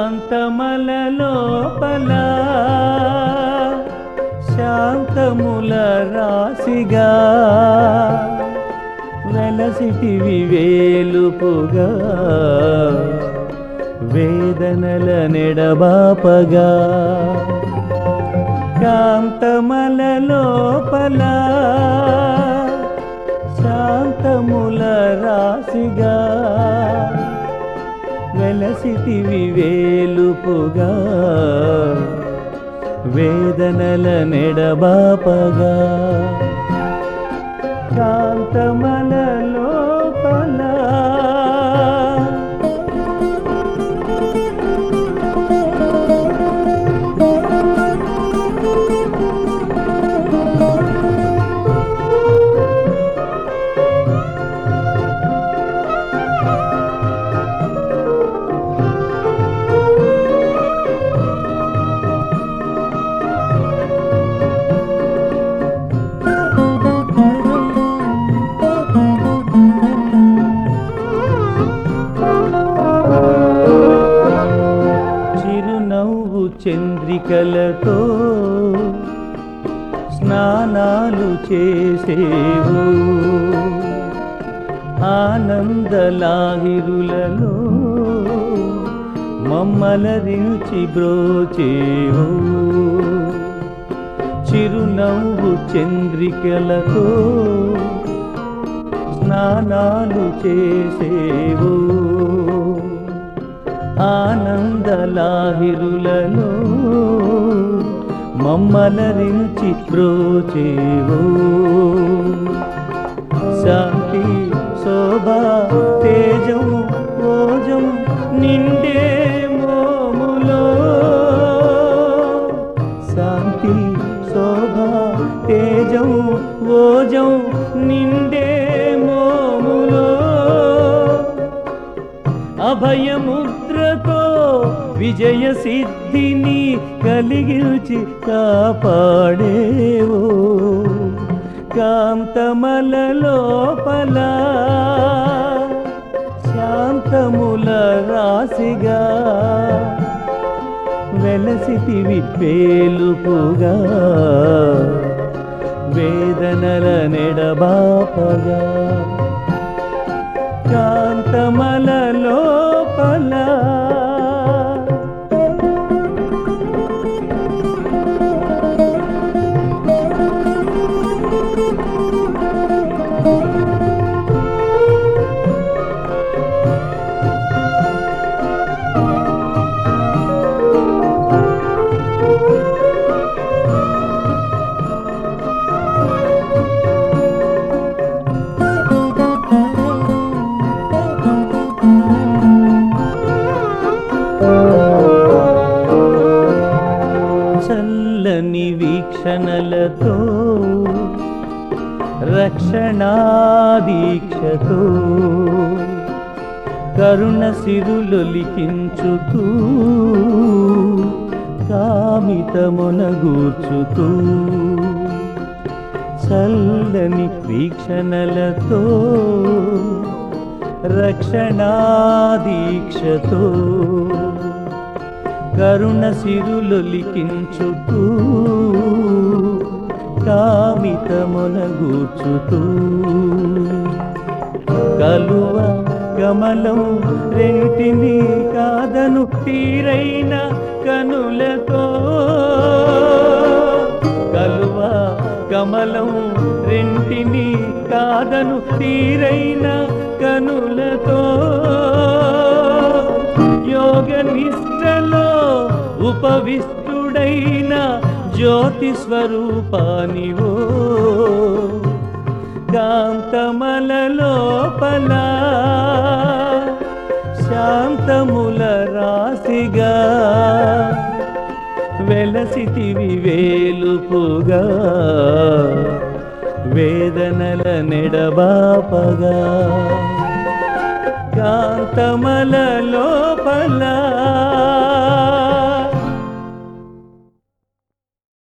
కాంతమల లోపల శాంతముల రాశిగా వెలసిటివి వేలుపుగా వేదనల నెడబాపగా కాంతమల లోపల శాంతముల రాశిగా వెలసిటివి వేలుపుగా వేదనల నెడబాపగా కాంతమల లోపల చంద్రికలతో స్నానాలు చేసేవు ఆనందలాహిరులలో మమ్మలరించి బ్రోచేవు చిరునవ్వు చంద్రికలతో స్నానాలు చేసేవు ఆనందలాహిరులలో మమ్మలరించి బ్రోచేవు శాంతి శోభా తేజం ఓజం నిండే మోములో శాంతి శోభా తేజం ఓజం నిండే మోములో అభయముద్రతో విజయ సిద్ధిని కలిగించి కాపాడేవో కాంతమల లోపల శాంతముల రాశిగా వెలసిటివి వేలుపుగా వేదనల నెడబాపగా కాంతమల లోపల చల్లని వీక్షణలతో రక్షణాదీక్షతో కరుణ సిరులొలికించుతూ కామితమునగూర్చుతూ చల్లని వీక్షణలతో రక్షణాదీక్షతో కరుణ సిరులొలికించుతూ కామితమునగూర్చుతూ కలువ కమలం రెంటిని కాదను తీరైన కనులతో కలువ కమలం రెంటిని కాదను తీరైన కనులతో యోగ నిష్టలో ఉపవిష్టుడైన జ్యోతి స్వరూపానివో కాంతమల లోపల శాంతముల రాశిగా వెలసిటివి వేలుపుగా వేదనల నెడబాపగా కాంతమల లోపల